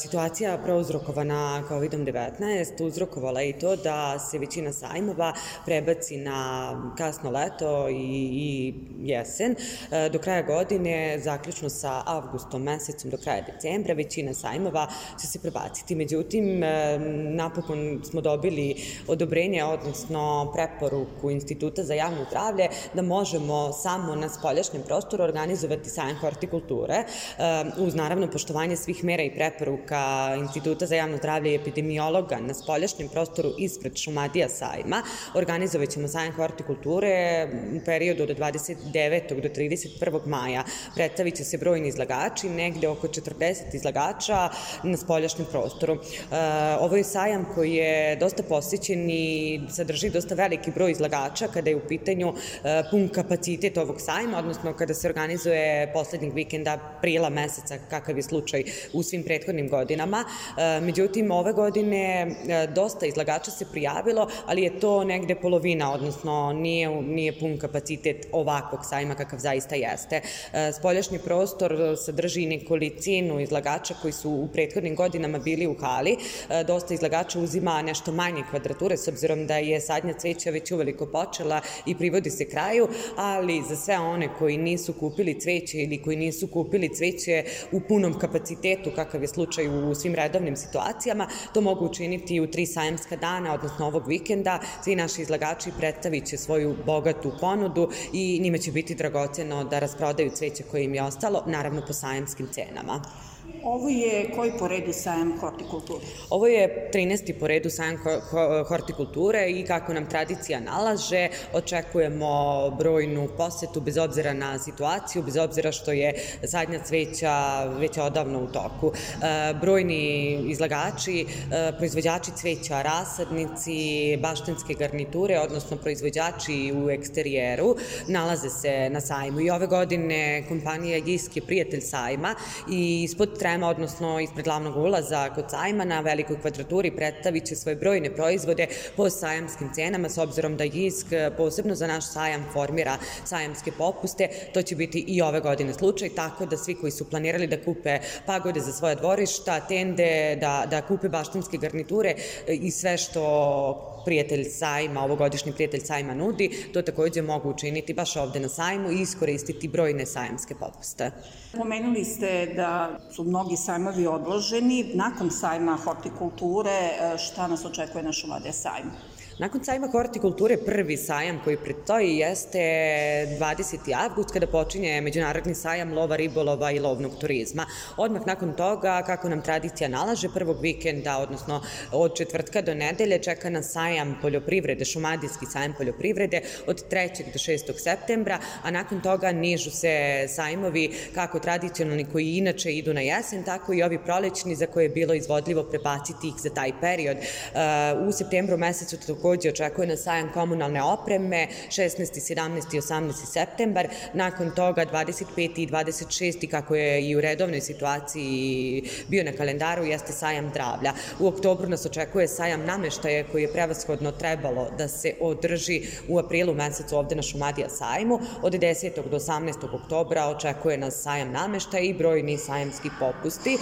Situacija prouzrokovana COVID-19 uzrokovala i to da se većina sajmova prebaci na kasno leto i jesen. Do kraja godine, zaključno sa avgustom mesecom do kraja decembra, većina sajmova će se prebaciti. Međutim, napokon smo dobili odobrenje, odnosno preporuku Instituta za javno zdravlje da možemo samo na spoljašnjem prostoru organizovati sajam hortikulture, uz naravno poštovanje svih mera i preporuka Instituta za javno zdravlje i epidemiologa na spoljašnjem prostoru ispred Šumadija sajma. Organizovat ćemo sajam hortikulture u periodu od 29. do 31. maja. Predstavit će se brojni izlagači, negde oko 40 izlagača na spoljašnjem prostoru. Ovo je sajam koji je dosta posjećen i sadrži dosta veliki broj izlagača kada je u pitanju pun kapacitet ovog sajma, odnosno kada se organizuje poslednjeg vikenda aprila meseca, kakav je slučaj u svim prethodnim godinama. Međutim, ove godine dosta izlagača se prijavilo, ali je to negde polovina, odnosno nije pun kapacitet ovakvog sajma kakav zaista jeste. Spoljašnji prostor sadrži nekolicinu izlagača koji su u prethodnim godinama bili u hali. Dosta izlagača uzima nešto manje kvadrature, s obzirom da je sadnja cveća već uveliko počela i privodi se kraju, ali za sve one koji nisu kupili cveće ili koji nisu kupili cveće u punom kapacitetu, kakav je slučaj u svim redovnim situacijama, to mogu učiniti u 3 sajamska dana, odnosno ovog vikenda. Svi naši izlagači predstavit će svoju bogatu ponudu i njima će biti dragoceno da rasprodaju cveće koje im je ostalo, naravno po sajamskim cenama. Ovo je koji po redu sajam hortikulture? Ovo je 13. po redu sajam hortikulture i kako nam tradicija nalaže, očekujemo brojnu posetu bez obzira na situaciju, bez obzira što je sadnja cveća već odavno u toku. Brojni izlagači, proizvođači cveća, rasadnici, baštenske garniture, odnosno proizvođači u eksterijeru, nalaze se na sajmu. I ove godine kompanija JISK je prijatelj sajma i ispod trema, odnosno ispred glavnog ulaza kod sajma na velikoj kvadraturi predstavit će svoje brojne proizvode po sajamskim cenama, s obzirom da JISK posebno za naš sajam formira sajamske popuste. To će biti i ove godine slučaj, tako da svi koji su planirali da kupe pagode za svoje dvorišta, tende, da kupe baštenske garniture i sve što prijatelj sajma, ovogodišnji prijatelj sajma nudi, to takođe mogu učiniti baš ovde na sajmu i iskoristiti brojne sajamske popuste. Pomenuli ste da su mnogi sajmovi odloženi. Nakon sajma hortikulture, šta nas očekuje na Šumadija sajmu? Nakon sajma hortikulture prvi sajam koji predstoji jeste 20. avgust kada počinje međunarodni sajam lova, ribolova i lovnog turizma. Odmah nakon toga, kako nam tradicija nalaže, prvog vikenda, odnosno od četvrtka do nedelje, čeka nas sajam poljoprivrede, Šumadijski sajam poljoprivrede od 3. do 6. septembra, a nakon toga nižu se sajmovi kako tradicionalni koji inače idu na jesen, tako i ovi prolećni za koje je bilo izvodljivo prebaciti ih za taj period. U septembru mesecu takođe očekuje nas sajam komunalne opreme 16., 17. i 18. septembar. Nakon toga 25. i 26. kako je i u redovnoj situaciji bio na kalendaru, jeste sajam zdravlja. U oktobru nas očekuje sajam nameštaja koji je prevashodno trebalo da se održi u aprilu mesecu ovde na Šumadija sajmu. Od 10. do 18. oktobra očekuje nas sajam nameštaja i brojni sajamski popusti.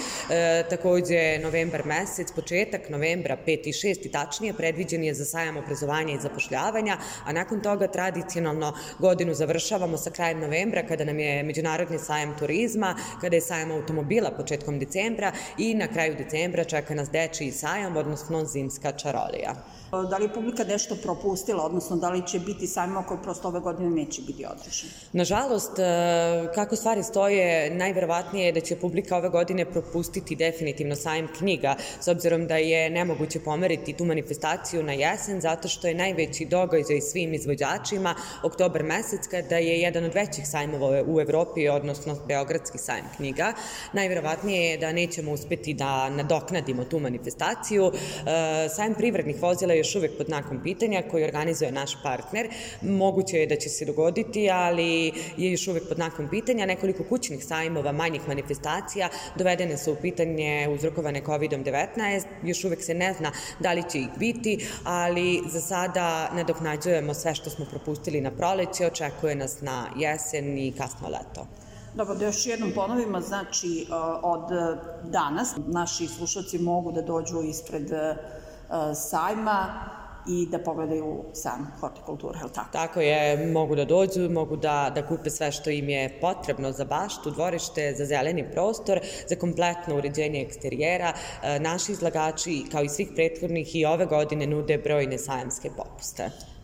Takođe novembar mesec, početak novembra 5. i 6. tačnije predviđen je za sajam obrazovanja i zapošljavanja, a nakon toga tradicionalno godinu završavamo sa krajem novembra kada nam je međunarodni sajam turizma, kada je sajam automobila početkom decembra i na kraju decembra čeka nas dečiji sajam, odnosno zimska čarolija. Da li je publika nešto propustila, odnosno da li će biti sajmova koji prosto ove godine neće biti održan? Nažalost, kako stvari stoje, najverovatnije je da će publika ove godine propustiti definitivno sajam knjiga, s obzirom da je nemoguće pomeriti tu manifestaciju na jesen, zato što je najveći događaj svim izvođačima oktobar mesec, kada je jedan od većih sajmova u Evropi, odnosno Beogradski sajam knjiga. Najverovatnije je da nećemo uspeti da nadoknadimo tu manifestaciju. Sajam privrednih vozila je još uvek pod znakom pitanja koji organizuje naš partner. Moguće je da će se dogoditi, ali je još uvek pod znakom pitanja. Nekoliko kućnih sajmova, manjih manifestacija dovedene su u pitanje uzrokovane COVID-19. Još uvek se ne zna da li će ih biti, ali za sada nadoknađujemo sve što smo propustili na proleće. Očekuje nas na jesen i kasno leto. Dobro, da još jednom ponovimo, znači od danas naši slušalci mogu da dođu ispred sajma i da pogledaju sam hortikulturu, je li tako? Tako je, mogu da dođu, mogu da kupe sve što im je potrebno za baštu, dvorište, za zeleni prostor, za kompletno uređenje eksterijera. Naši izlagači, kao i svih prethodnih, i ove godine nude brojne sajamske popuste.